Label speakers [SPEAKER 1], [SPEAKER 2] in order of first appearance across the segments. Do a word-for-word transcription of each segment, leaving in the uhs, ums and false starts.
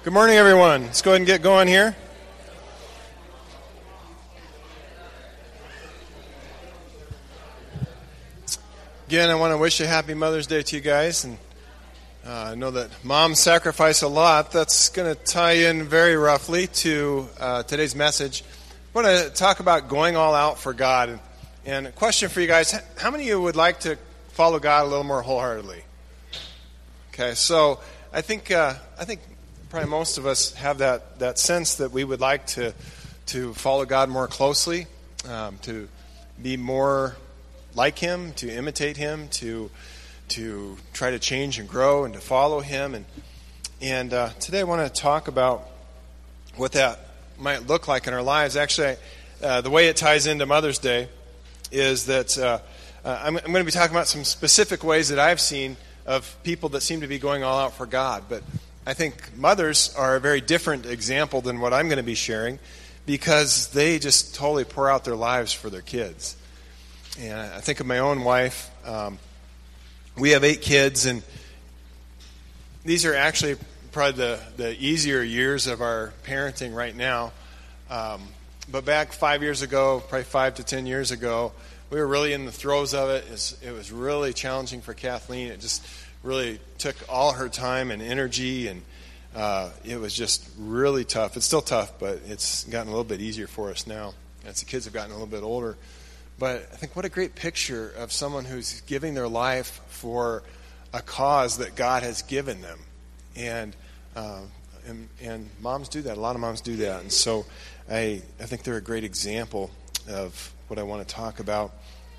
[SPEAKER 1] Good morning, everyone. Let's go ahead and get going here. Again, I want to wish a happy Mother's Day to you guys. And uh, I know that moms sacrifice a lot. That's going to tie in very roughly to uh, today's message. I want to talk about going all out for God. And, and a question for you guys, how many of you would like to follow God a little more wholeheartedly? Okay, so I think uh, I think probably most of us have that, that sense that we would like to to follow God more closely, um, to be more like Him, to imitate Him, to to try to change and grow and to follow Him. And and uh, today I want to talk about what that might look like in our lives. Actually, uh, the way it ties into Mother's Day is that uh, uh, I'm, I'm going to be talking about some specific ways that I've seen of people that seem to be going all out for God. But I think mothers are a very different example than what I'm going to be sharing because they just totally pour out their lives for their kids. And I think of my own wife. Um, we have eight kids, and these are actually probably the, the easier years of our parenting right now. Um, but back five years ago, probably five to ten years ago, we were really in the throes of it. It was, it was really challenging for Kathleen. It just really took all her time and energy, and uh, it was just really tough. It's still tough, but it's gotten a little bit easier for us now as the kids have gotten a little bit older. But I think what a great picture of someone who's giving their life for a cause that God has given them. And uh, and, and moms do that. A lot of moms do that. And so I, I think they're a great example of what I want to talk about.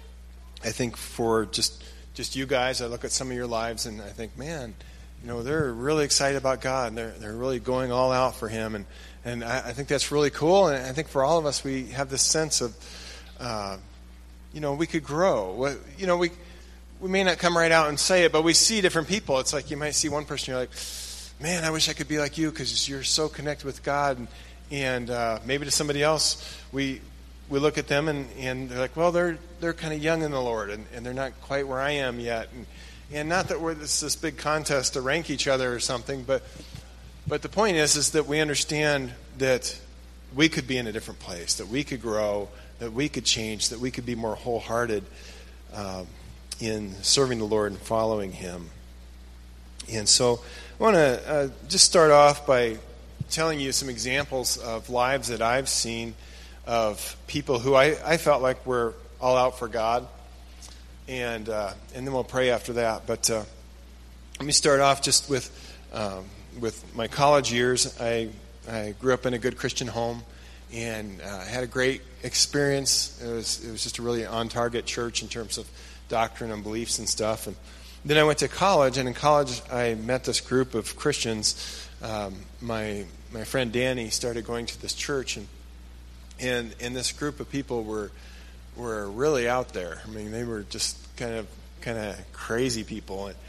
[SPEAKER 1] I think for just just you guys, I look at some of your lives and I think, man, you know, they're really excited about God and they're they're really going all out for Him, and and I, I think that's really cool. And I think for all of us, we have this sense of, uh, you know, we could grow. You know, we we may not come right out and say it, but we see different people. It's like you might see one person, you're like, man, I wish I could be like you because you're so connected with God, and and uh, maybe to somebody else, we. We look at them and, and they're like, well, they're they're kind of young in the Lord, and, and they're not quite where I am yet. And, and not that we're this this big contest to rank each other or something, but but the point is is that we understand that we could be in a different place, that we could grow, that we could change, that we could be more wholehearted um, in serving the Lord and following Him. And so I want to uh, just start off by telling you some examples of lives that I've seen of people who I, I felt like were all out for God, and uh, and then we'll pray after that. But uh, let me start off just with um, with my college years. I I grew up in a good Christian home, and uh, had a great experience. It was it was just a really on target church in terms of doctrine and beliefs and stuff. And then I went to college, and in college I met this group of Christians. Um, my my friend Danny started going to this church, and. And and this group of people were were really out there. I mean, they were just kind of kind of crazy people. And,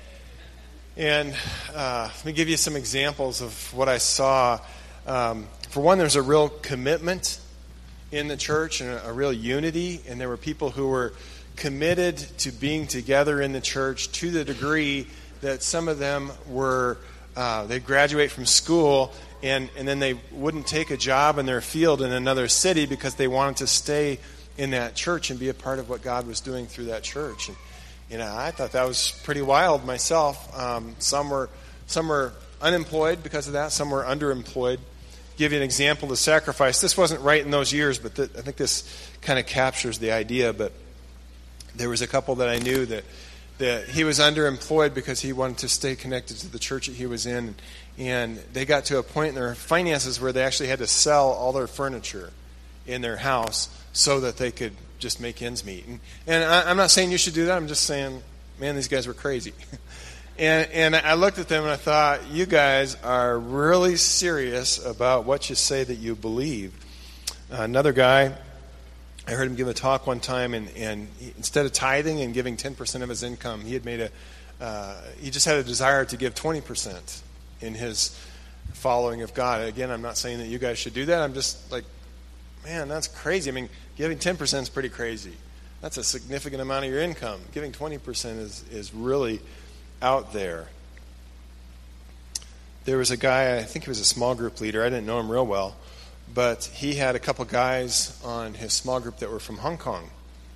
[SPEAKER 1] and uh, let me give you some examples of what I saw. Um, for one, there's a real commitment in the church and a, a real unity. And there were people who were committed to being together in the church to the degree that some of them were uh, they'd graduate from school. And, and then they wouldn't take a job in their field in another city because they wanted to stay in that church and be a part of what God was doing through that church. And you know, I thought that was pretty wild myself. Um, some were some were unemployed because of that. Some were underemployed. Give you an example of the sacrifice. This wasn't right in those years, but th- I think this kind of captures the idea. But there was a couple that I knew that that he was underemployed because he wanted to stay connected to the church that he was in. And they got to a point in their finances where they actually had to sell all their furniture in their house so that they could just make ends meet. And, and I, I'm not saying you should do that. I'm just saying, man, these guys were crazy. and, and I looked at them and I thought, you guys are really serious about what you say that you believe. Uh, another guy, I heard him give a talk one time, and, and he, instead of tithing and giving ten percent of his income, he had made a, uh, he just had a desire to give twenty percent in his following of God. Again, I'm not saying that you guys should do that. I'm just like, man, that's crazy. I mean, giving ten percent is pretty crazy. That's a significant amount of your income. Giving twenty percent is, is really out there. there was a guy, I think he was a small group leader. I didn't know him real well, but he had a couple guys on his small group that were from Hong Kong.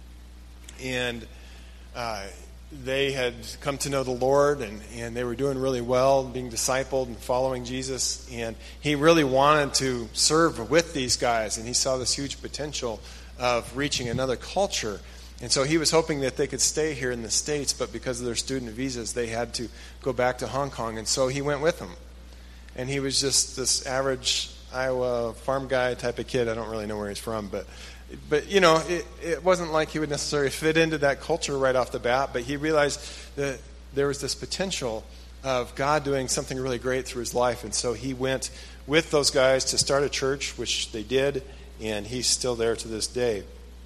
[SPEAKER 1] And uh, they had come to know the Lord, and, and they were doing really well, being discipled and following Jesus. And he really wanted to serve with these guys, and he saw this huge potential of reaching another culture. And so he was hoping that they could stay here in the States, but because of their student visas, they had to go back to Hong Kong. And so he went with them. And he was just this average Iowa farm guy type of kid. I don't really know where he's from, but, but you know, it, it wasn't like he would necessarily fit into that culture right off the bat, but he realized that there was this potential of God doing something really great through his life. And so he went with those guys to start a church, which they did, and he's still there to this day.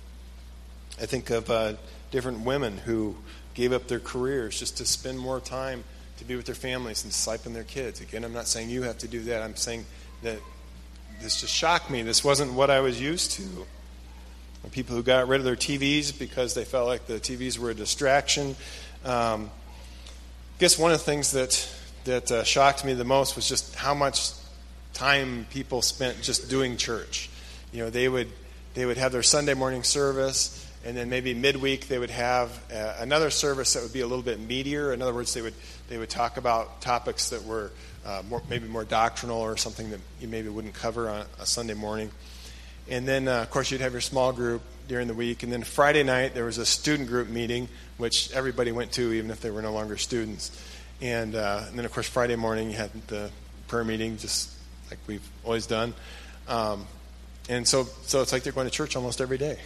[SPEAKER 1] I think of uh, different women who gave up their careers just to spend more time to be with their families and discipling their kids. Again, I'm not saying you have to do that. I'm saying that this just shocked me. This wasn't what I was used to. People who got rid of their T Vs because they felt like the T Vs were a distraction. Um, I guess one of the things that, that uh, shocked me the most was just how much time people spent just doing church. You know, they would they would have their Sunday morning service, and then maybe midweek they would have uh, another service that would be a little bit meatier. In other words, they would they would talk about topics that were uh, more, maybe more doctrinal or something that you maybe wouldn't cover on a Sunday morning. And then, uh, of course, you'd have your small group during the week. And then Friday night there was a student group meeting, which everybody went to, even if they were no longer students. And, uh, and then, of course, Friday morning you had the prayer meeting, just like we've always done. Um, and so, so it's like they're going to church almost every day.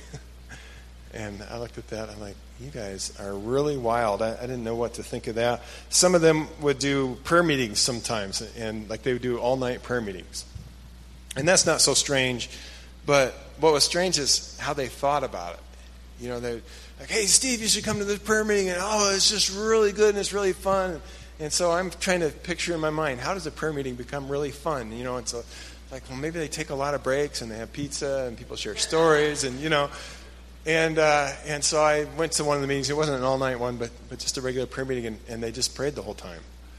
[SPEAKER 1] And I looked at that, I'm like, you guys are really wild. I, I didn't know what to think of that. Some of them would do prayer meetings sometimes, and like they would do all-night prayer meetings. And that's not so strange, but what was strange is how they thought about it. You know, they're like, hey, Steve, you should come to this prayer meeting, and oh, it's just really good, and it's really fun. And so I'm trying to picture in my mind, how does a prayer meeting become really fun? You know, it's a, like, well, maybe they take a lot of breaks, and they have pizza, and people share stories, and, you know, And uh, and so I went to one of the meetings. It wasn't an all-night one, but but just a regular prayer meeting, and, and they just prayed the whole time.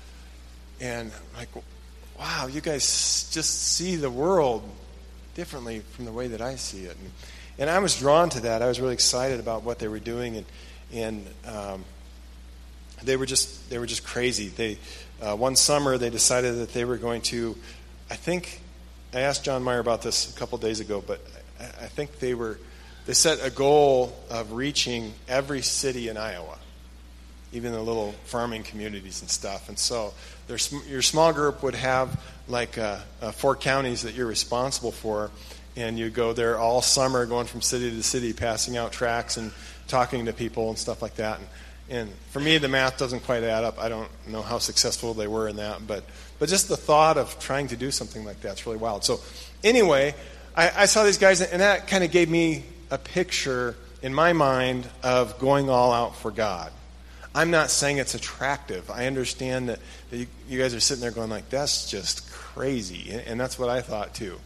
[SPEAKER 1] And like, wow, you guys just see the world differently from the way that I see it. And, and I was drawn to that. I was really excited about what they were doing, and and um, they were just they were just crazy. They uh, one summer they decided that they were going to. I think I asked John Meyer about this a couple days ago, but I, I think they were. They set a goal of reaching every city in Iowa, even the little farming communities and stuff. And so there's, your small group would have like uh, uh, four counties that you're responsible for, and you go there all summer going from city to city, passing out tracts and talking to people and stuff like that. And, and for me, the math doesn't quite add up. I don't know how successful they were in that, but, but just the thought of trying to do something like that is really wild. So anyway, I, I saw these guys, and that kind of gave me a picture in my mind of going all out for God. I'm not saying it's attractive. I understand that, that you, you guys are sitting there going like, that's just crazy. And, and that's what I thought too.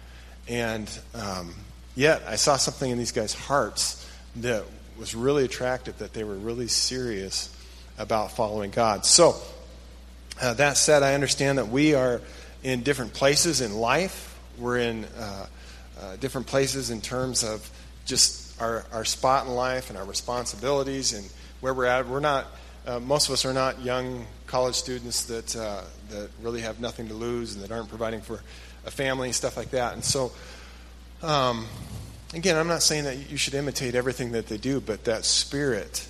[SPEAKER 1] And um, yet I saw something in these guys' hearts that was really attractive, that they were really serious about following God. So uh, that said, I understand that we are in different places in life. We're in uh, uh, different places in terms of just our, our spot in life and our responsibilities and where we're at. We're not, uh, most of us are not young college students that uh, that really have nothing to lose and that aren't providing for a family and stuff like that. And so, um, again, I'm not saying that you should imitate everything that they do, but that spirit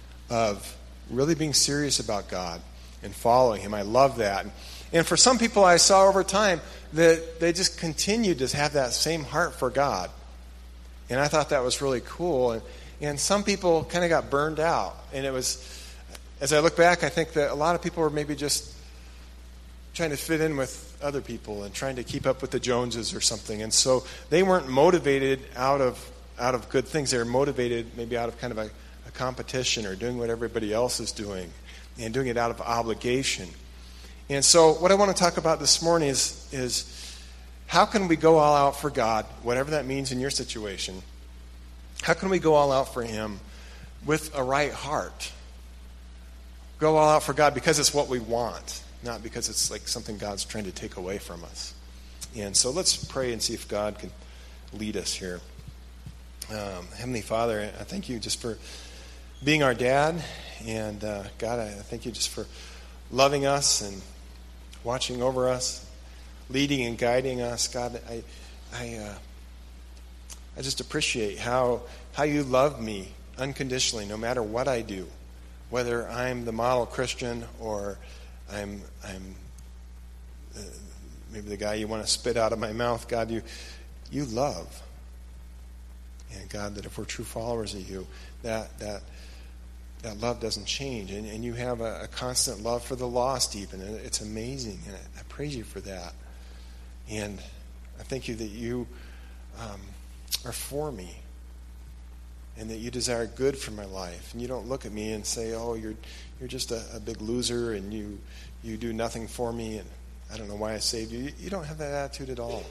[SPEAKER 1] of really being serious about God and following Him, I love that. And for some people I saw over time that they just continued to have that same heart for God. And I thought that was really cool. And, and some people kind of got burned out. And it was, as I look back, I think that a lot of people were maybe just trying to fit in with other people and trying to keep up with the Joneses or something. And so they weren't motivated out of out of good things. They were motivated maybe out of kind of a, a competition or doing what everybody else is doing and doing it out of obligation. And so what I want to talk about this morning is is how can we go all out for God, whatever that means in your situation? How can we go all out for Him with a right heart? Go all out for God because it's what we want. not because it's like something God's trying to take away from us. And so let's pray and see if God can lead us here. Um, Heavenly Father, I thank you just for being our dad. And uh, God, I thank you just for loving us and watching over us, leading and guiding us. God, I I, uh, I just appreciate how how you love me unconditionally, no matter what I do, whether I'm the model Christian or I'm I'm uh, maybe the guy you want to spit out of my mouth. God, you you love, and God, that if we're true followers of you, that that that love doesn't change, and, and you have a, a constant love for the lost, even, and it's amazing, and I, I praise you for that, and I thank you that you um, are for me, and that you desire good for my life, and you don't look at me and say, "Oh, you're you're just a, a big loser, and you you do nothing for me, and I don't know why I saved you." You, you don't have that attitude at all,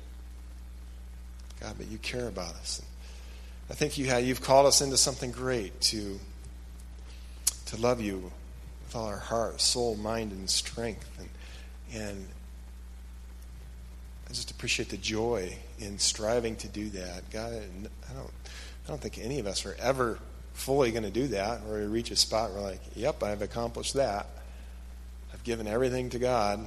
[SPEAKER 1] God, but you care about us. And I thank you how you've called us into something great to to love you with all our heart, soul, mind, and strength, and and I just appreciate the joy in striving to do that. God, I don't I don't think any of us are ever fully going to do that, or reach a spot where we're like, yep, I've accomplished that. I've given everything to God.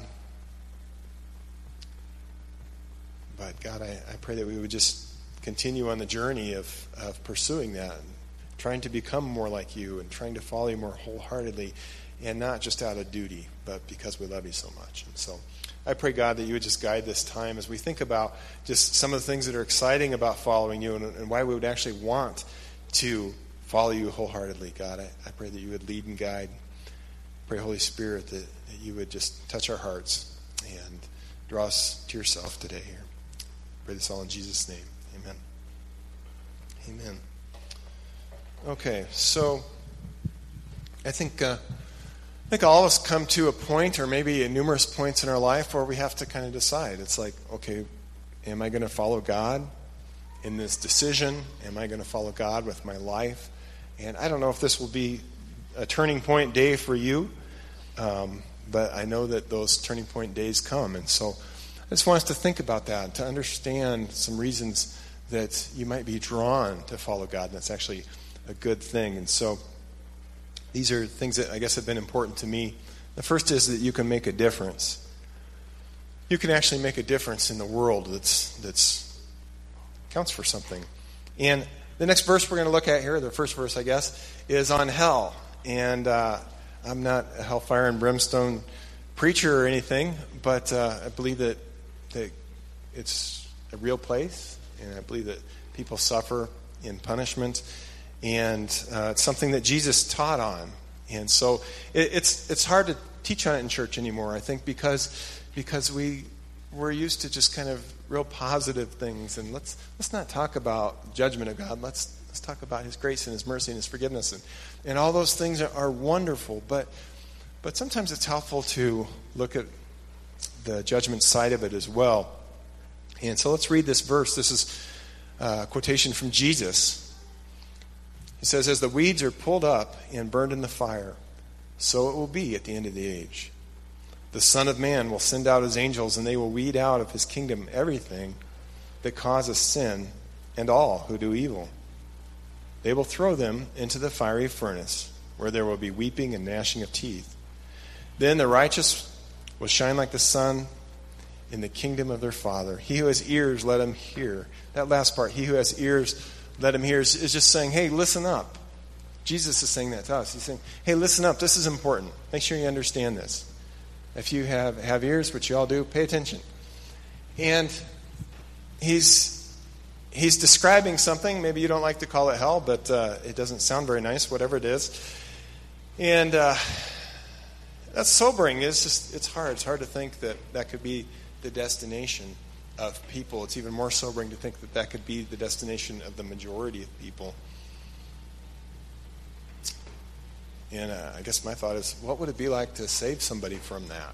[SPEAKER 1] But God, I, I pray that we would just continue on the journey of, of pursuing that, and trying to become more like you, and trying to follow you more wholeheartedly, and not just out of duty, but because we love you so much. And so I pray, God, that you would just guide this time as we think about just some of the things that are exciting about following you, and, and why we would actually want to follow you wholeheartedly. God, I, I pray that you would lead and guide. Pray, Holy Spirit, that, that you would just touch our hearts and draw us to yourself today here. Pray this all in Jesus' name. Amen. Amen. Okay, so I think uh, I think all of us come to a point, or maybe at numerous points in our life, where we have to kind of decide. It's like, okay, am I going to follow God in this decision? Am I going to follow God with my life? And I don't know if this will be a turning point day for you, um, but I know that those turning point days come. And so I just want us to think about that, to understand some reasons that you might be drawn to follow God, and that's actually a good thing. And so these are things that I guess have been important to me. The first is that you can make a difference. You can actually make a difference in the world that's that's counts for something. And the next verse we're going to look at here, the first verse, I guess, is on hell. And uh, I'm not a hellfire and brimstone preacher or anything, but uh, I believe that, that it's a real place, and I believe that people suffer in punishment. And uh, it's something that Jesus taught on. And so it, it's it's hard to teach on it in church anymore, I think, because because we, we're used to just kind of real positive things. And let's let's not talk about judgment of God. Let's let's talk about his grace and his mercy and his forgiveness. And, and all those things are, are wonderful. But but sometimes it's helpful to look at the judgment side of it as well. And so let's read this verse. This is a quotation from Jesus. He says, "As the weeds are pulled up and burned in the fire, so it will be at the end of the age. The Son of Man will send out his angels, and they will weed out of his kingdom everything that causes sin and all who do evil. They will throw them into the fiery furnace, where there will be weeping and gnashing of teeth. Then the righteous will shine like the sun in the kingdom of their Father. He who has ears, let him hear." That last part, he who has ears, let him hear, is, is just saying, hey, listen up. Jesus is saying that to us. He's saying, hey, listen up. This is important. Make sure you understand this. If you have, have ears, which you all do, pay attention. And he's he's describing something. Maybe you don't like to call it hell, but uh, it doesn't sound very nice, whatever it is. And uh, that's sobering. It's just it's hard. It's hard to think that that could be the destination of people. It's even more sobering to think that that could be the destination of the majority of people. And uh, I guess my thought is, what would it be like to save somebody from that?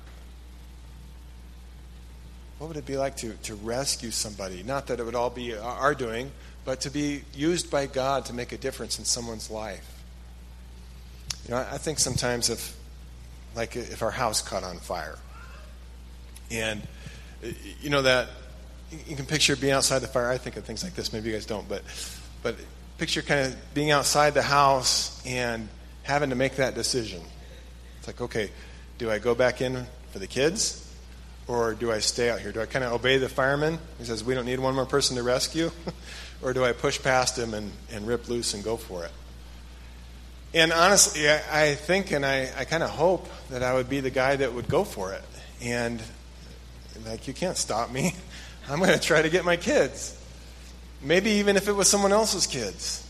[SPEAKER 1] What would it be like to, to rescue somebody? Not that it would all be our doing, but to be used by God to make a difference in someone's life. You know, I, I think sometimes if like if our house caught on fire. And, you know, that you can picture being outside the fire. I think of things like this. Maybe you guys don't, but but picture kind of being outside the house and having to make that decision. It's like, okay, do I go back in for the kids, or do I stay out here? Do I kind of obey the fireman? He says, we don't need one more person to rescue. Or do I push past him and, and rip loose and go for it? And honestly, I, I think and I, I kind of hope that I would be the guy that would go for it. And like, you can't stop me. I'm going to try to get my kids. Maybe even if it was someone else's kids.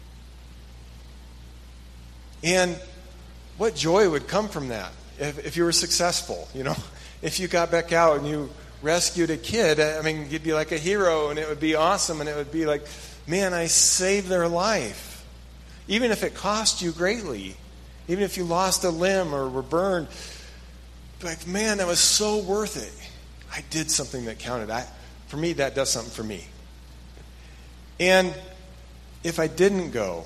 [SPEAKER 1] And what joy would come from that if, if you were successful, you know? If you got back out and you rescued a kid, I mean, you'd be like a hero, and it would be awesome, and it would be like, man, I saved their life. Even if it cost you greatly, even if you lost a limb or were burned, like, man, that was so worth it. I did something that counted. I, for me, that does something for me. And if I didn't go,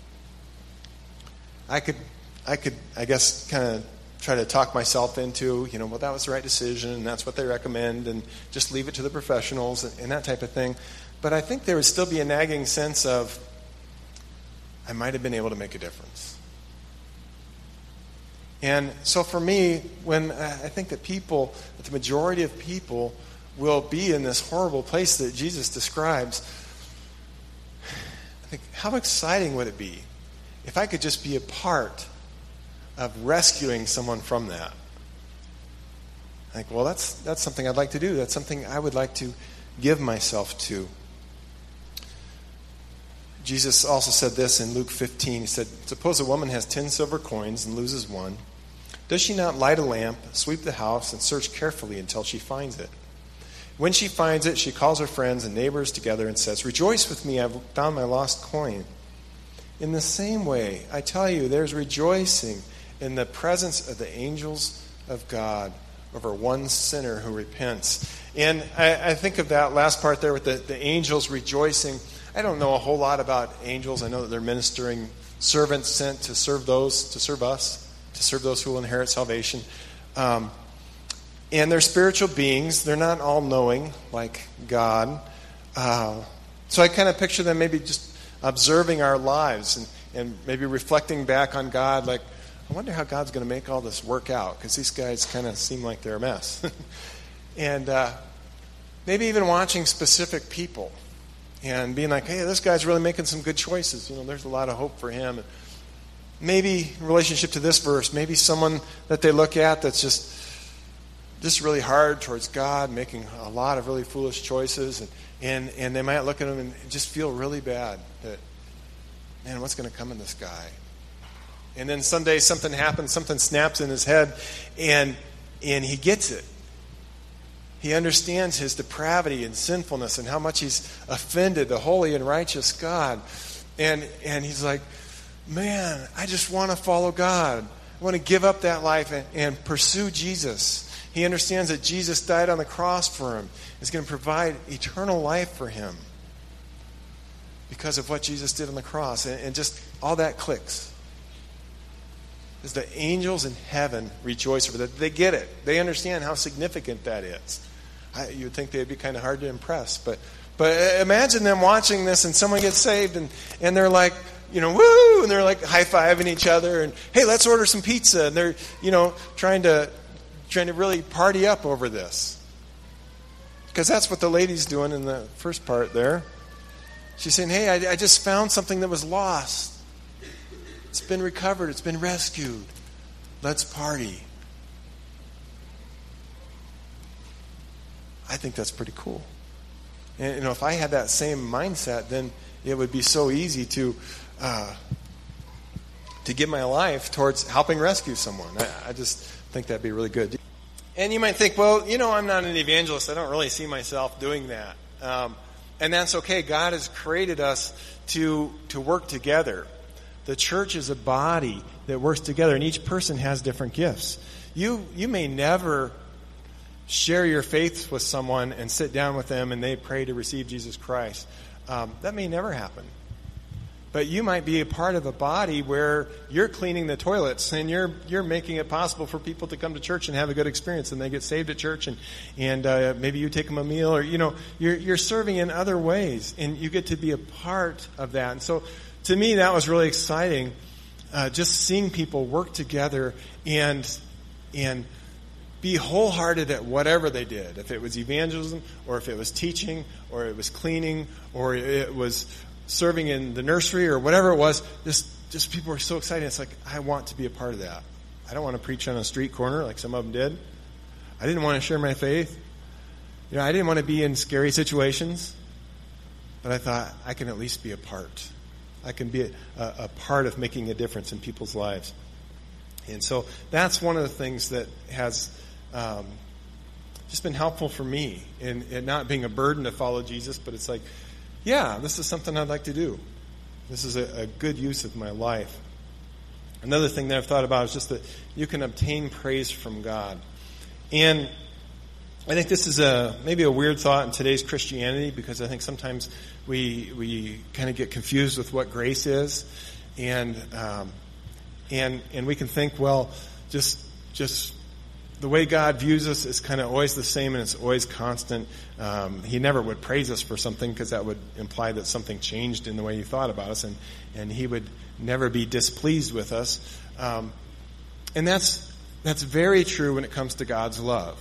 [SPEAKER 1] I could, I could, I guess, kind of try to talk myself into, you know, well, that was the right decision, and that's what they recommend, and just leave it to the professionals and, and that type of thing. But I think there would still be a nagging sense of, I might have been able to make a difference. And so for me, when I think that people, that the majority of people will be in this horrible place that Jesus describes, I think, how exciting would it be if I could just be a part of rescuing someone from that? I think, well, that's that's something I'd like to do. That's something I would like to give myself to. Jesus also said this in Luke fifteen. He said, suppose a woman has ten silver coins and loses one. Does she not light a lamp, sweep the house, and search carefully until she finds it? When she finds it, she calls her friends and neighbors together and says, rejoice with me, I've found my lost coin. In the same way, I tell you, there's rejoicing in the presence of the angels of God over one sinner who repents. And I, I think of that last part there with the, the angels rejoicing. I don't know a whole lot about angels. I know that they're ministering servants sent to serve those, to serve us, to serve those who will inherit salvation. Um, and they're spiritual beings. They're not all-knowing like God. Uh, so I kind of picture them maybe just observing our lives and, and maybe reflecting back on God like, I wonder how God's going to make all this work out, because these guys kind of seem like they're a mess. And uh, maybe even watching specific people and being like, hey, this guy's really making some good choices. You know, there's a lot of hope for him. Maybe in relationship to this verse, maybe someone that they look at that's just just really hard towards God, making a lot of really foolish choices, and, and, and they might look at him and just feel really bad that, man, what's going to come in this guy? And then someday something happens, something snaps in his head, and and he gets it. He understands his depravity and sinfulness and how much he's offended the holy and righteous God. And and he's like, man, I just want to follow God. I want to give up that life and, and pursue Jesus. He understands that Jesus died on the cross for him. He's going to provide eternal life for him because of what Jesus did on the cross. And, and just all that clicks. As the angels in heaven rejoice over that. They get it. They understand how significant that is. I, you would think they'd be kind of hard to impress. But but imagine them watching this and someone gets saved and, and they're like, you know, woo! And they're like high-fiving each other and, hey, let's order some pizza. And they're, you know, trying to trying to really party up over this. Because that's what the lady's doing in the first part there. She's saying, hey, I, I just found something that was lost. It's been recovered. It's been rescued. Let's party. I think that's pretty cool. And, you know, if I had that same mindset, then it would be so easy to uh, to give my life towards helping rescue someone. I, I just think that'd be really good. And you might think, well, you know, I'm not an evangelist. I don't really see myself doing that. Um, and that's okay. God has created us to to work together. The church is a body that works together, and each person has different gifts. You you may never share your faith with someone and sit down with them and they pray to receive Jesus Christ. Um, that may never happen. But you might be a part of a body where you're cleaning the toilets and you're you're making it possible for people to come to church and have a good experience, and they get saved at church, and and uh, maybe you take them a meal, or you know you're you're serving in other ways, and you get to be a part of that. And so, to me, that was really exciting, uh, just seeing people work together and and be wholehearted at whatever they did. If it was evangelism, or if it was teaching, or it was cleaning, or it was serving in the nursery, or whatever it was, just just people were so excited. It's like, I want to be a part of that. I don't want to preach on a street corner like some of them did. I didn't want to share my faith. You know, I didn't want to be in scary situations. But I thought, I can at least be a part. I can be a, a, a part of making a difference in people's lives. And so that's one of the things that has um, just been helpful for me in, in not being a burden to follow Jesus, but it's like, yeah, this is something I'd like to do. This is a, a good use of my life. Another thing that I've thought about is just that you can obtain praise from God. And I think this is a maybe a weird thought in today's Christianity, because I think sometimes we we kind of get confused with what grace is, and um, and and we can think, well, just just the way God views us is kind of always the same, and it's always constant. Um, he never would praise us for something, because that would imply that something changed in the way you thought about us, and, and he would never be displeased with us. Um, and that's that's very true when it comes to God's love.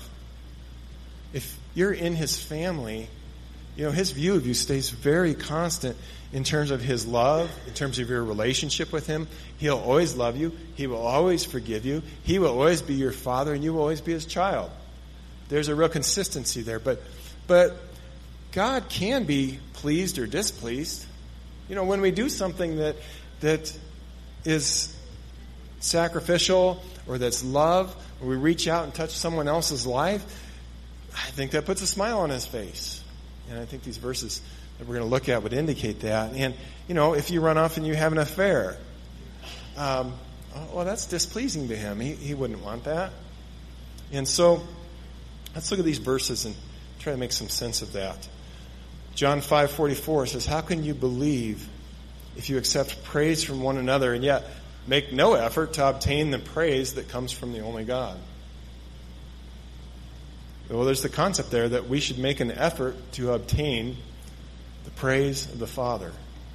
[SPEAKER 1] If you're in his family, you know, his view of you stays very constant in terms of his love, in terms of your relationship with him. He'll always love you. He will always forgive you. He will always be your father, and you will always be his child. There's a real consistency there. But but God can be pleased or displeased. You know, when we do something that that is sacrificial, or that's love, or we reach out and touch someone else's life, I think that puts a smile on his face. And I think these verses that we're going to look at would indicate that. And, you know, if you run off and you have an affair, um, well, that's displeasing to him. He, he wouldn't want that. And so, let's look at these verses and try to make some sense of that. John five forty-four says, "How can you believe if you accept praise from one another and yet make no effort to obtain the praise that comes from the only God?" Well, there's the concept there that we should make an effort to obtain the praise of the Father.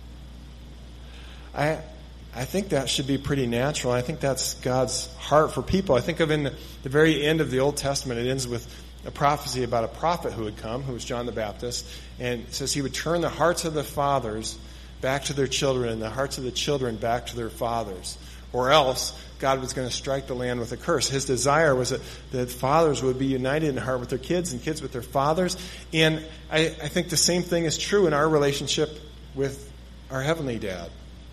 [SPEAKER 1] I I think that should be pretty natural. I think that's God's heart for people. I think of in the, the very end of the Old Testament, it ends with a prophecy about a prophet who would come, who was John the Baptist, and it says he would turn the hearts of the fathers back to their children, and the hearts of the children back to their fathers. Or else, God was going to strike the land with a curse. His desire was that, that fathers would be united in heart with their kids, and kids with their fathers. And I, I think the same thing is true in our relationship with our Heavenly Dad.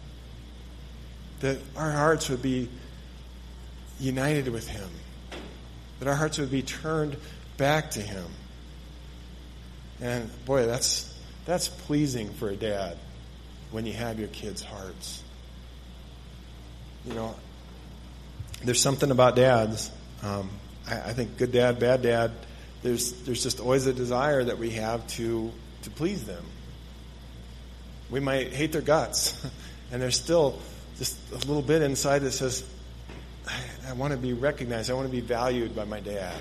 [SPEAKER 1] That our hearts would be united with Him. That our hearts would be turned back to Him. And boy, that's that's pleasing for a dad when you have your kids' hearts. You know, there's something about dads. Um, I, I think good dad, bad dad, there's there's just always a desire that we have to to please them. We might hate their guts, and there's still just a little bit inside that says, I, I want to be recognized. I want to be valued by my dad.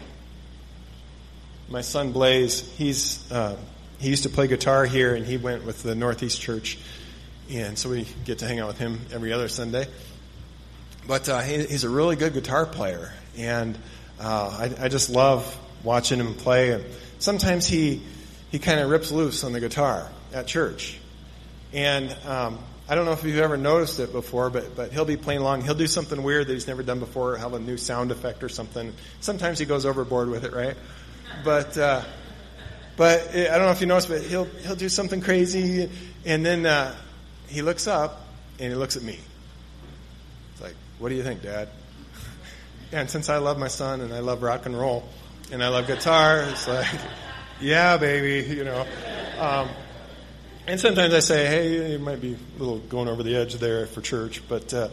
[SPEAKER 1] My son Blaze, he's uh, he used to play guitar here, and he went with the Northeast Church, and so we get to hang out with him every other Sunday. But uh, he, he's a really good guitar player, and uh, I, I just love watching him play. And sometimes he he kind of rips loose on the guitar at church, and um, I don't know if you've ever noticed it before, but but he'll be playing along. He'll do something weird that he's never done before, have a new sound effect or something. Sometimes he goes overboard with it, right? But uh, but I don't know if you noticed, but he'll he'll do something crazy, and then uh, he looks up and he looks at me. It's like, what do you think, Dad? And since I love my son and I love rock and roll and I love guitar, it's like, yeah, baby, you know. Um, and sometimes I say, hey, you might be a little going over the edge there for church, but uh,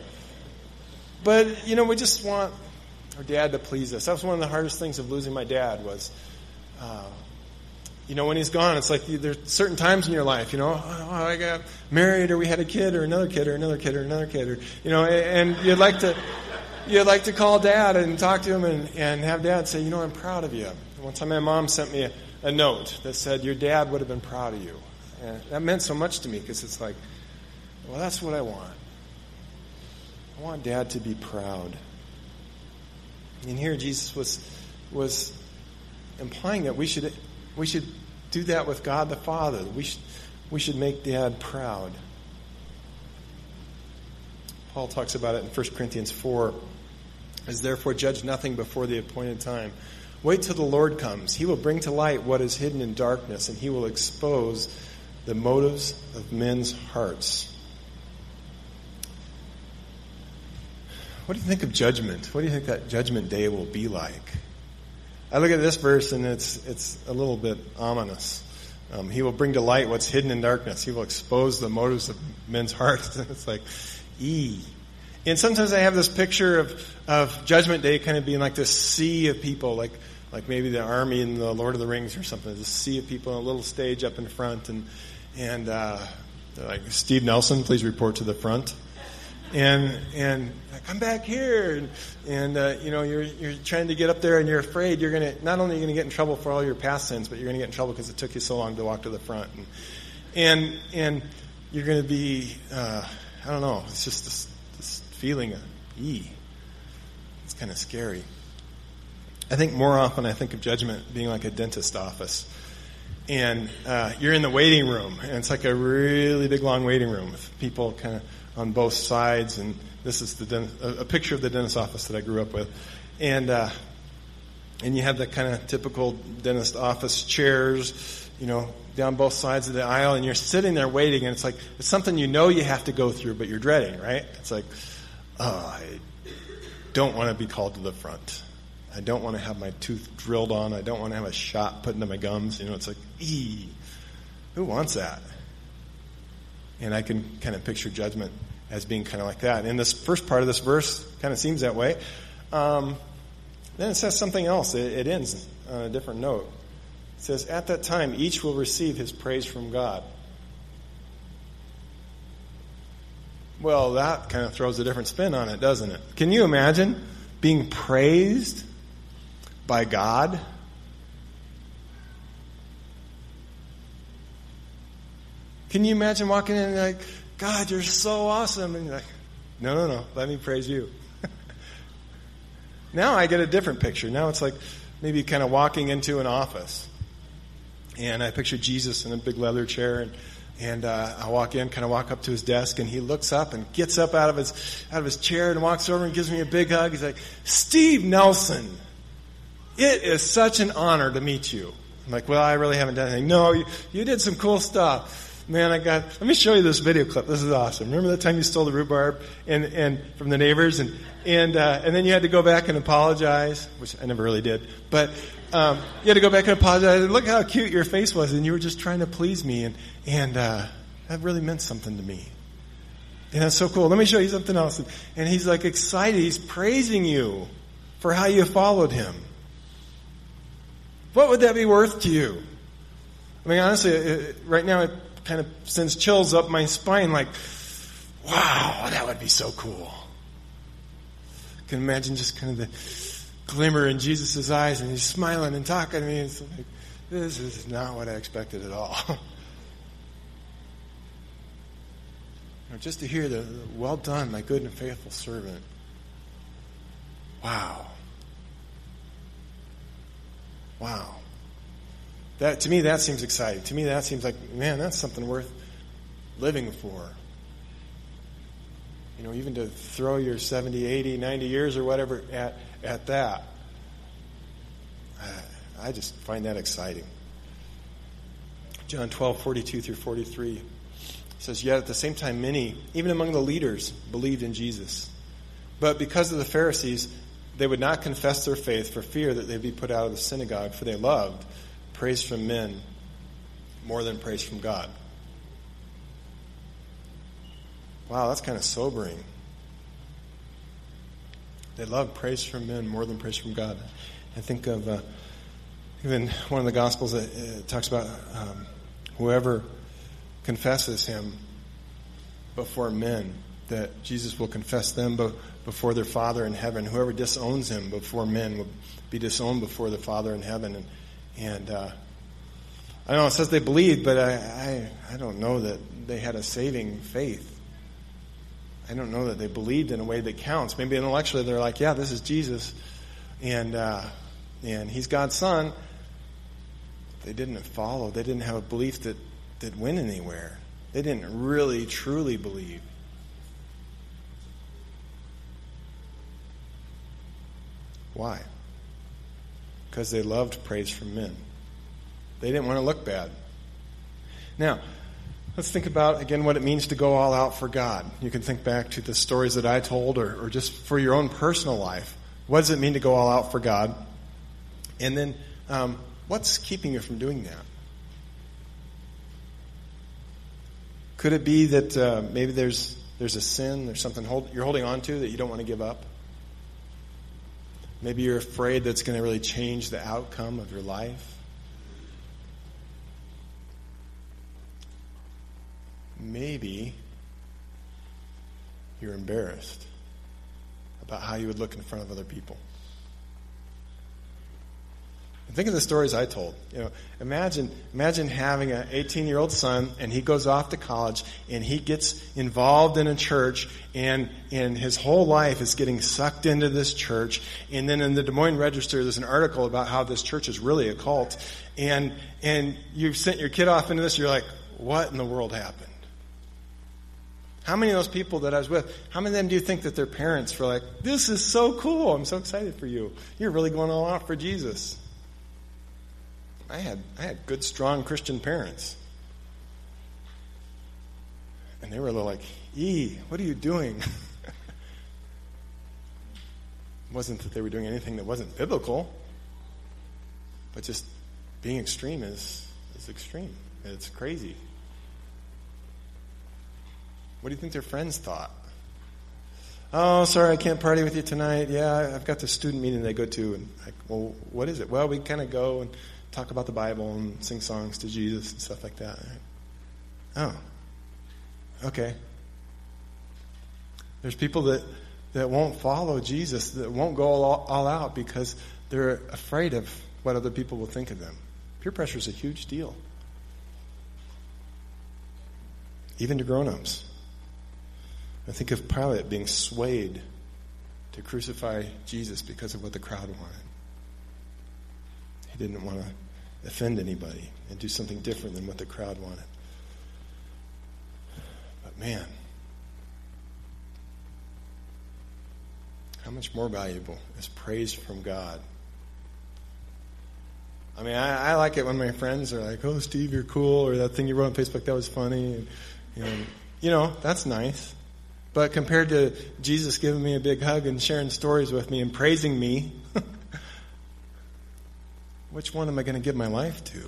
[SPEAKER 1] but you know, we just want our dad to please us. That was one of the hardest things of losing my dad was, uh, you know, when he's gone, it's like there's certain times in your life, you know, oh, I got married, or we had a kid, or another kid, or another kid, or another kid, or, you know, and you'd like to, you'd like to call Dad and talk to him and, and have Dad say, you know, I'm proud of you. One time my mom sent me a, a note that said, your dad would have been proud of you. And that meant so much to me, because it's like, well, that's what I want. I want Dad to be proud. And here Jesus was was implying that we should we should do that with God the Father. We should we should make Dad proud. Paul talks about it in First Corinthians four. As therefore judge nothing before the appointed time. Wait till the Lord comes. He will bring to light what is hidden in darkness, and he will expose the motives of men's hearts. What do you think of judgment? What do you think that judgment day will be like? I look at this verse and it's it's a little bit ominous. Um, he will bring to light what's hidden in darkness. He will expose the motives of men's hearts. It's like, ee. And sometimes I have this picture of, of Judgment Day kind of being like this sea of people, like like maybe the army in the Lord of the Rings or something. This sea of people on a little stage up in front, and and uh, like Steve Nelson, please report to the front. And and come back here, and, and uh, you know you're you're trying to get up there, and you're afraid you're gonna not only are you gonna get in trouble for all your past sins, but you're gonna get in trouble because it took you so long to walk to the front, and and, and you're gonna be uh, I don't know, it's just this, this feeling of ee. It's kind of scary. I think more often I think of judgment being like a dentist office, and uh, you're in the waiting room, and it's like a really big long waiting room with people kind of on both sides, and this is the dent- a picture of the dentist office that I grew up with, and uh, and you have the kind of typical dentist office chairs, you know, down both sides of the aisle, and you're sitting there waiting, and it's like it's something you know you have to go through, but you're dreading, right? It's like, oh, I don't want to be called to the front. I don't want to have my tooth drilled on. I don't want to have a shot put into my gums. You know, it's like, ee, who wants that? And I can kind of picture judgment as being kind of like that. And this first part of this verse kind of seems that way. Um, then it says something else. It, it ends on a different note. It says, at that time, each will receive his praise from God. Well, that kind of throws a different spin on it, doesn't it? Can you imagine being praised by God? Can you imagine walking in and like, God, you're so awesome. And you're like, no, no, no, let me praise you. Now I get a different picture. Now it's like maybe kind of walking into an office. And I picture Jesus in a big leather chair, and and uh, I walk in, kind of walk up to his desk, and he looks up and gets up out of his out of his chair and walks over and gives me a big hug. He's like, Steve Nelson, it is such an honor to meet you. I'm like, well, I really haven't done anything. No, you, you did some cool stuff. Man, I got, let me show you this video clip. This is awesome. Remember that time you stole the rhubarb and, and from the neighbors, and, and, uh, and then you had to go back and apologize, which I never really did, but, um, you had to go back and apologize, and look how cute your face was, and you were just trying to please me, and, and, uh, that really meant something to me. And that's so cool. Let me show you something else. And, and he's like excited. He's praising you for how you followed him. What would that be worth to you? I mean, honestly, it, right now it kind of sends chills up my spine like, wow, that would be so cool. I can imagine just kind of the glimmer in Jesus' eyes, and he's smiling and talking to me. It's like, this is not what I expected at all. Just to hear the, well done, my good and faithful servant. Wow. Wow. That, to me, that seems exciting. To me, that seems like, man, that's something worth living for. You know, even to throw your seventy, eighty, ninety years or whatever at, at that. I just find that exciting. John twelve, forty-two through forty-three says, yet at the same time many, even among the leaders, believed in Jesus. But because of the Pharisees, they would not confess their faith for fear that they'd be put out of the synagogue, for they loved praise from men more than praise from God. Wow, that's kind of sobering. They love praise from men more than praise from God. I think of uh, Even one of the Gospels that uh, talks about um, whoever confesses him before men, that Jesus will confess them be- before their Father in heaven. Whoever disowns him before men will be disowned before the Father in heaven. And, and uh, I don't know, it says they believed, but I, I, I don't know that they had a saving faith. I don't know that they believed in a way that counts. Maybe intellectually they're like, yeah, this is Jesus, and uh, and he's God's son. They didn't follow. They didn't have a belief that, that went anywhere. They didn't really, truly believe. Why? Because they loved praise from men. They didn't want to look bad. Now, let's think about, again, what it means to go all out for God. You can think back to the stories that I told, or, or just for your own personal life. What does it mean to go all out for God? And then, um, what's keeping you from doing that? Could it be that uh, maybe there's there's a sin, there's something hold, you're holding on to that you don't want to give up? Maybe you're afraid that's going to really change the outcome of your life. Maybe you're embarrassed about how you would look in front of other people. And think of the stories I told. You know, imagine imagine having an eighteen-year-old son, and he goes off to college, and he gets involved in a church, and and his whole life is getting sucked into this church. And then in the Des Moines Register, there's an article about how this church is really a cult. And and you've sent your kid off into this, you're like, what in the world happened? How many of those people that I was with, how many of them do you think that their parents were like, this is so cool, I'm so excited for you. You're really going all out for Jesus. I had I had good, strong Christian parents. And they were a little like, ee, what are you doing? It wasn't that they were doing anything that wasn't biblical, but just being extreme is, is extreme. It's crazy. What do you think their friends thought? Oh, sorry, I can't party with you tonight. Yeah, I've got the student meeting they go to. And like, well, what is it? Well, we kind of go and talk about the Bible and sing songs to Jesus and stuff like that. Oh, okay. There's people that, that won't follow Jesus, that won't go all, all out because they're afraid of what other people will think of them. Peer pressure is a huge deal. Even to grown-ups. I think of Pilate being swayed to crucify Jesus because of what the crowd wanted. He didn't want to offend anybody and do something different than what the crowd wanted. But man, how much more valuable is praise from God? I mean, I, I like it when my friends are like, oh, Steve, you're cool, or that thing you wrote on Facebook, that was funny. And, and you know, that's nice. But compared to Jesus giving me a big hug and sharing stories with me and praising me, which one am I going to give my life to?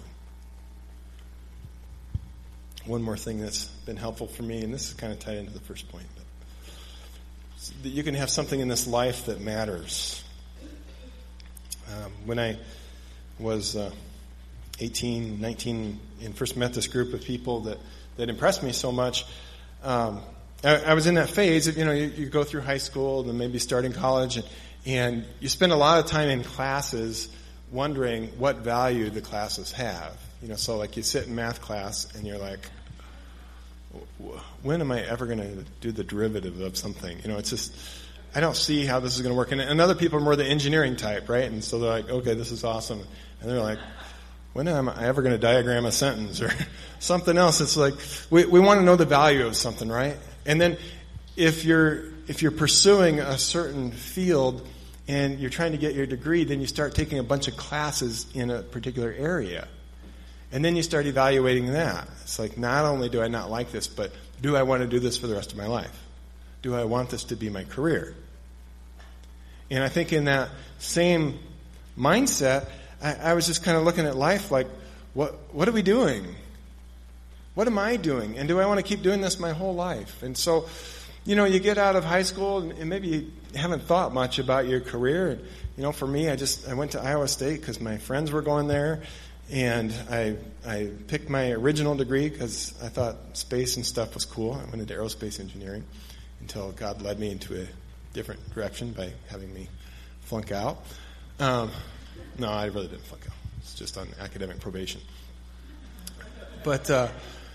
[SPEAKER 1] One more thing that's been helpful for me, and this is kind of tied into the first point, but that you can have something in this life that matters. Um, when I was uh, eighteen, nineteen, and first met this group of people that, that impressed me so much, um, I, I was in that phase of, you know, you, you go through high school and then maybe starting college, and, and you spend a lot of time in classes wondering what value the classes have. You know, so like you sit in math class and you're like, when am I ever going to do the derivative of something? You know, it's just, I don't see how this is going to work. And, and other people are more the engineering type, right? And so they're like, okay, this is awesome. And they're like, when am I ever going to diagram a sentence or something else? It's like, we, we want to know the value of something, right? And then if you're, if you're pursuing a certain field and you're trying to get your degree, then you start taking a bunch of classes in a particular area. And then you start evaluating that. It's like, not only do I not like this, but do I want to do this for the rest of my life? Do I want this to be my career? And I think in that same mindset, I, I was just kind of looking at life like, what what are we doing? What am I doing? And do I want to keep doing this my whole life? And so you know, you get out of high school and, and maybe you haven't thought much about your career. And, you know, for me, I just I went to Iowa State because my friends were going there, and I I picked my original degree because I thought space and stuff was cool. I went into aerospace engineering until God led me into a different direction by having me flunk out. Um, no, I really didn't flunk out. It's just on academic probation. But uh,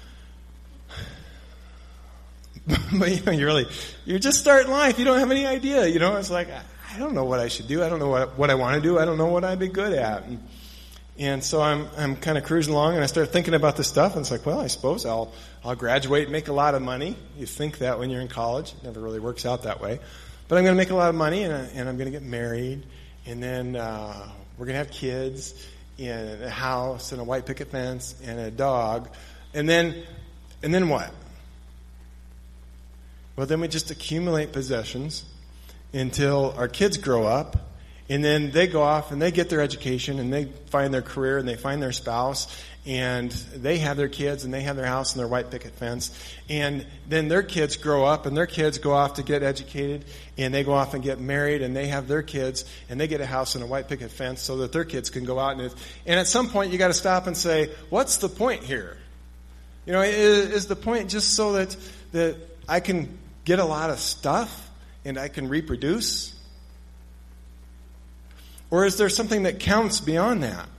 [SPEAKER 1] but you know, you really you're just starting life. You don't have any idea. You know, it's like I, I don't know what I should do. I don't know what what I want to do. I don't know what I'd be good at. And, and so I'm I'm kind of cruising along, and I start thinking about this stuff, and it's like, well, I suppose I'll I'll graduate and make a lot of money. You think that when you're in college, it never really works out that way. But I'm going to make a lot of money, and, I, and I'm going to get married, and then uh, we're going to have kids, and a house, and a white picket fence, and a dog, and then and then what? Well, then we just accumulate possessions until our kids grow up, and then they go off and they get their education, and they find their career, and they find their spouse, and they have their kids, and they have their house and their white picket fence, and then their kids grow up, and their kids go off to get educated, and they go off and get married, and they have their kids, and they get a house and a white picket fence so that their kids can go out. And, if, and at some point, you got to stop and say, what's the point here? You know, is, is the point just so that that I can get a lot of stuff and I can reproduce? Or is there something that counts beyond that?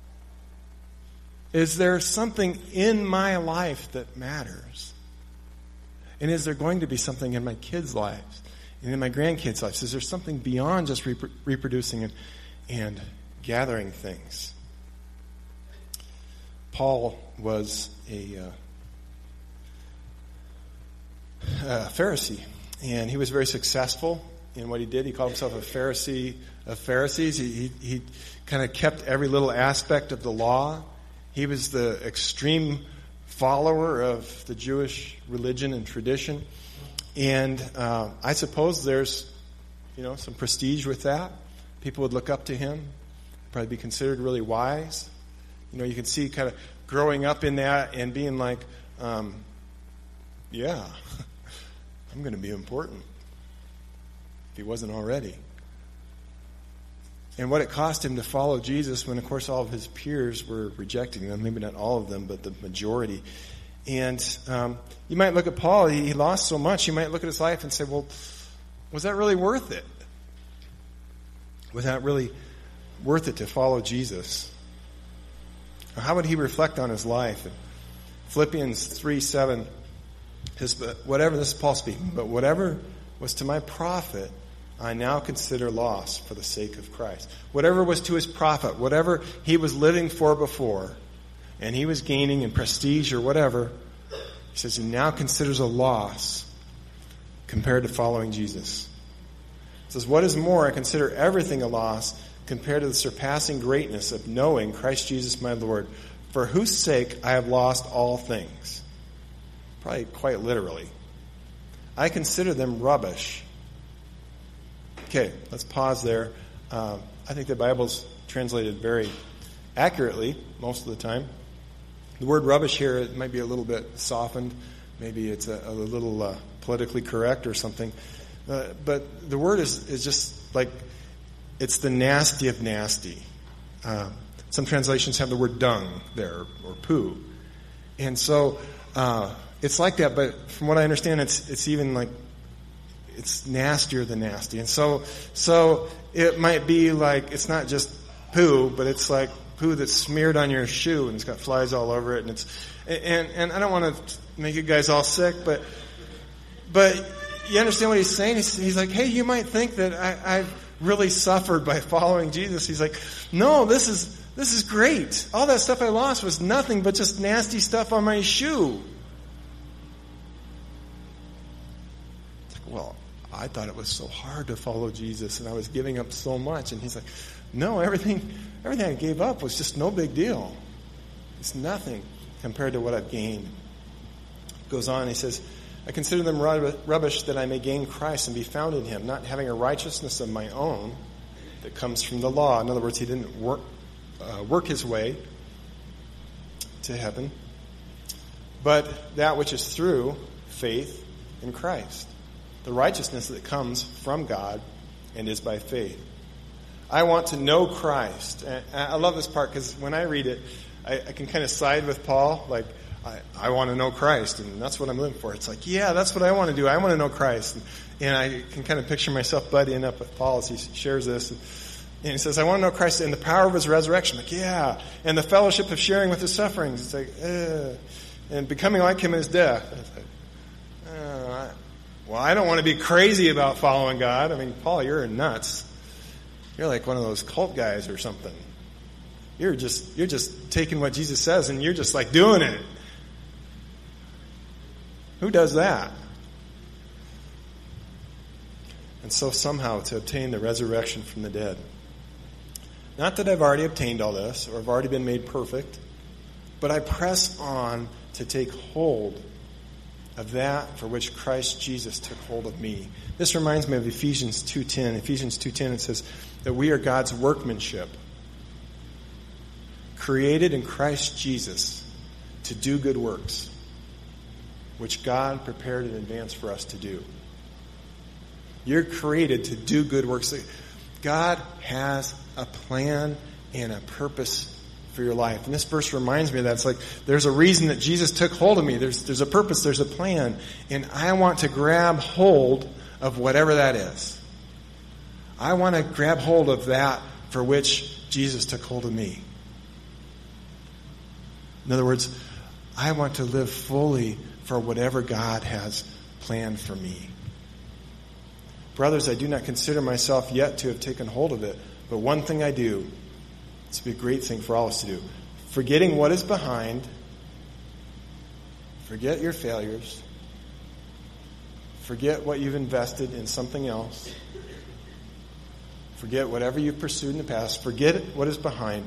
[SPEAKER 1] Is there something in my life that matters? And is there going to be something in my kids' lives and in my grandkids' lives? Is there something beyond just repro- reproducing and, and gathering things? Paul was a, uh, a Pharisee, and he was very successful in what he did. He called himself a Pharisee of Pharisees. He, he, he kind of kept every little aspect of the law. He was the extreme follower of the Jewish religion and tradition. And uh, I suppose there's, you know, some prestige with that. People would look up to him, probably be considered really wise. You know, you can see kind of growing up in that and being like, um, yeah, I'm going to be important, if he wasn't already. And what it cost him to follow Jesus when, of course, all of his peers were rejecting him. Maybe not all of them, but the majority. And um, you might look at Paul. He, he lost so much. You might look at his life and say, well, was that really worth it? Was that really worth it to follow Jesus? Or how would he reflect on his life? And Philippians three seven, his, whatever, this is Paul speaking, but whatever was to my profit, I now consider loss for the sake of Christ. Whatever was to his profit, whatever he was living for before, and he was gaining in prestige or whatever, he says he now considers a loss compared to following Jesus. He says, what is more, I consider everything a loss compared to the surpassing greatness of knowing Christ Jesus my Lord, for whose sake I have lost all things. Probably quite literally. I consider them rubbish. Okay, let's pause there. Um, I think the Bible's translated very accurately most of the time. The word rubbish here, it might be a little bit softened. Maybe it's a, a little uh, politically correct or something. Uh, but the word is, is just like, it's the nasty of nasty. Uh, some translations have the word dung there, or poo. And so uh, it's like that, but from what I understand, it's it's even like, it's nastier than nasty. And so so it might be like, it's not just poo, but it's like poo that's smeared on your shoe and it's got flies all over it. And it's and and I don't want to make you guys all sick, but but you understand what he's saying? He's, he's like, hey, you might think that I, I've really suffered by following Jesus. He's like, no, this is this is great. All that stuff I lost was nothing but just nasty stuff on my shoe. It's like, well, I thought it was so hard to follow Jesus, and I was giving up so much. And he's like, no, everything everything I gave up was just no big deal. It's nothing compared to what I've gained. Goes on, he says, I consider them rubbish that I may gain Christ and be found in him, not having a righteousness of my own that comes from the law. In other words, he didn't work, uh, work his way to heaven, but that which is through faith in Christ. the righteousness that comes from God and is by faith. I want to know Christ. And I love this part because when I read it, I, I can kind of side with Paul. Like, I, I want to know Christ, and that's what I'm living for. It's like, yeah, that's what I want to do. I want to know Christ. And, and I can kind of picture myself buddying up with Paul as he shares this. And, and he says, I want to know Christ and the power of his resurrection. Like, yeah. And the fellowship of sharing with his sufferings. It's like, eh. And becoming like him in his death. And it's like, oh, I, well, I don't want to be crazy about following God. I mean, Paul, you're nuts. You're like one of those cult guys or something. You're just you're just taking what Jesus says and you're just like doing it. Who does that? And so somehow to obtain the resurrection from the dead. Not that I've already obtained all this or I've already been made perfect, but I press on to take hold of that for which Christ Jesus took hold of me. This reminds me of Ephesians two ten. Ephesians two ten, it says that we are God's workmanship, created in Christ Jesus to do good works, which God prepared in advance for us to do. You're created to do good works. God has a plan and a purpose for your life. And this verse reminds me of that. It's like, there's a reason that Jesus took hold of me. There's, there's a purpose, there's a plan. And I want to grab hold of whatever that is. I want to grab hold of that for which Jesus took hold of me. In other words, I want to live fully for whatever God has planned for me. Brothers, I do not consider myself yet to have taken hold of it, but one thing I do, it's a great thing for all of us to do. Forgetting what is behind, forget your failures, forget what you've invested in something else, forget whatever you've pursued in the past, forget what is behind,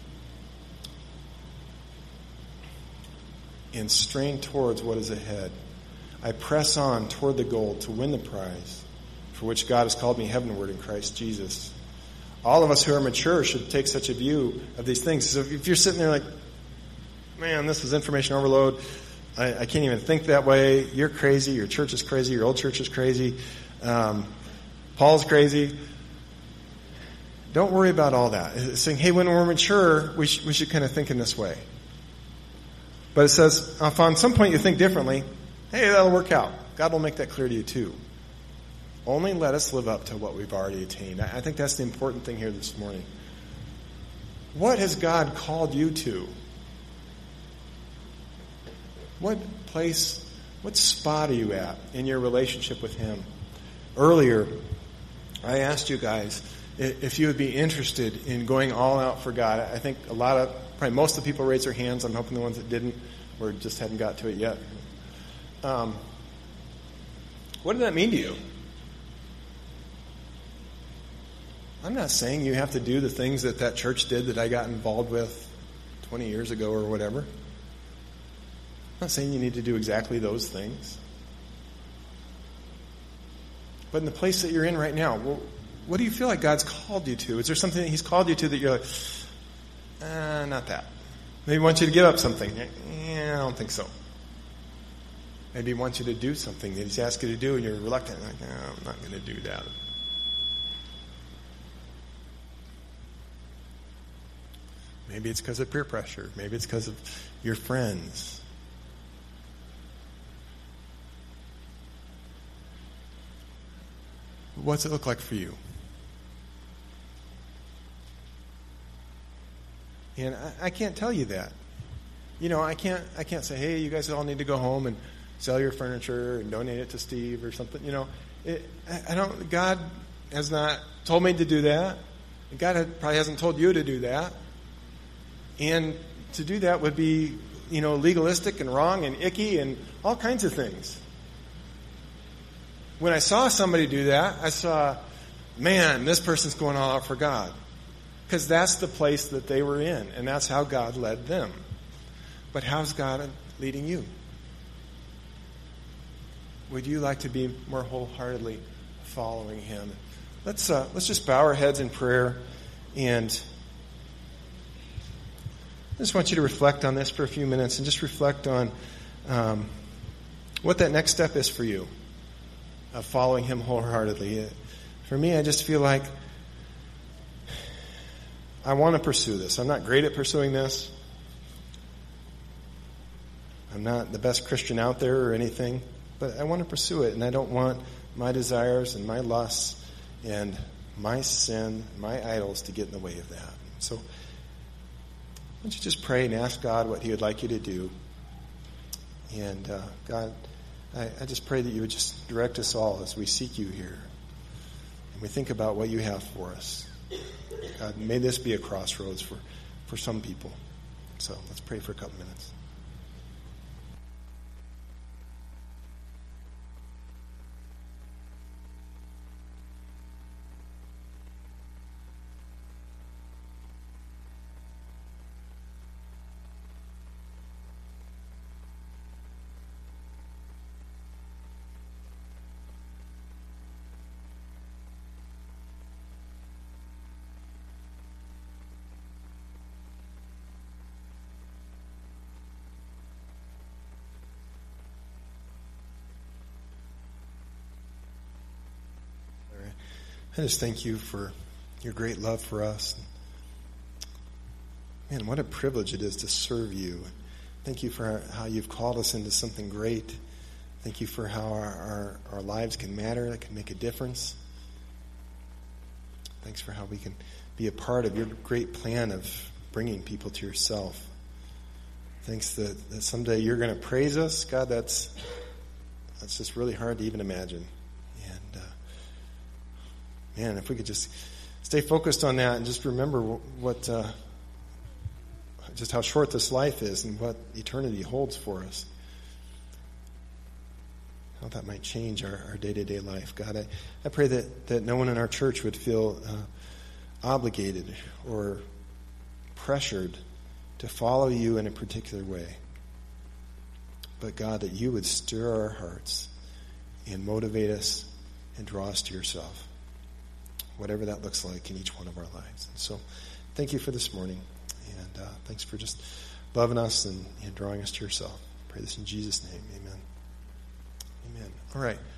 [SPEAKER 1] and strain towards what is ahead. I press on toward the goal to win the prize for which God has called me heavenward in Christ Jesus. All of us who are mature should take such a view of these things. So if you're sitting there like, man, this is information overload, I, I can't even think that way, you're crazy, your church is crazy, your old church is crazy, um, Paul's crazy, don't worry about all that. It's saying, hey, when we're mature, we, sh- we should kind of think in this way. But it says, if on some point you think differently, hey, that'll work out. God will make that clear to you too. Only let us live up to what we've already attained. I think that's the important thing here this morning. What has God called you to? What place, what spot are you at in your relationship with Him? Earlier, I asked you guys if you would be interested in going all out for God. I think a lot of, probably most of the people raised their hands. I'm hoping the ones that didn't or just hadn't got to it yet. Um, what did that mean to you? I'm not saying you have to do the things that that church did that I got involved with twenty years ago or whatever. I'm not saying you need to do exactly those things. But in the place that you're in right now, well, what do you feel like God's called you to? Is there something that He's called you to that you're like, uh, not that. Maybe He wants you to give up something. Yeah, I don't think so. Maybe He wants you to do something that He's asked you to do and you're reluctant. Like, no, I'm not going to do that. Maybe it's because of peer pressure. Maybe it's because of your friends. What's it look like for you? And I, I can't tell you that. You know, I can't I can't say, hey, you guys all need to go home and sell your furniture and donate it to Steve or something. You know, it, I, I don't. God has not told me to do that. God had, probably hasn't told you to do that. And to do that would be, you know, legalistic and wrong and icky and all kinds of things. When I saw somebody do that, I saw, man, this person's going all out for God. Because that's the place that they were in, and that's how God led them. But how's God leading you? Would you like to be more wholeheartedly following Him? Let's uh, let's just bow our heads in prayer, and I just want you to reflect on this for a few minutes and just reflect on um, what that next step is for you. of following him wholeheartedly. For me, I just feel like I want to pursue this. I'm not great at pursuing this. I'm not the best Christian out there or anything, but I want to pursue it, and I don't want my desires and my lusts and my sin, my idols to get in the way of that. So why don't you just pray and ask God what he would like you to do. And uh, God, I, I just pray that you would just direct us all as we seek you here. And we think about what you have for us. God, may this be a crossroads for, for some people. So let's pray for a couple minutes. I just thank you for your great love for us. Man, what a privilege it is to serve you. Thank you for how you've called us into something great. Thank you for how our, our, our lives can matter, that can make a difference. Thanks for how we can be a part of your great plan of bringing people to yourself. Thanks that, that someday you're going to praise us. God, that's that's just really hard to even imagine. And uh, man, if we could just stay focused on that and just remember what, uh, just how short this life is and what eternity holds for us. How that might change our, our day-to-day life. God, I, I pray that, that no one in our church would feel uh, obligated or pressured to follow you in a particular way. But God, that you would stir our hearts and motivate us and draw us to yourself. Whatever that looks like in each one of our lives. And so thank you for this morning. And uh, thanks for just loving us and, and drawing us to yourself. I pray this in Jesus' name. Amen. Amen. All right.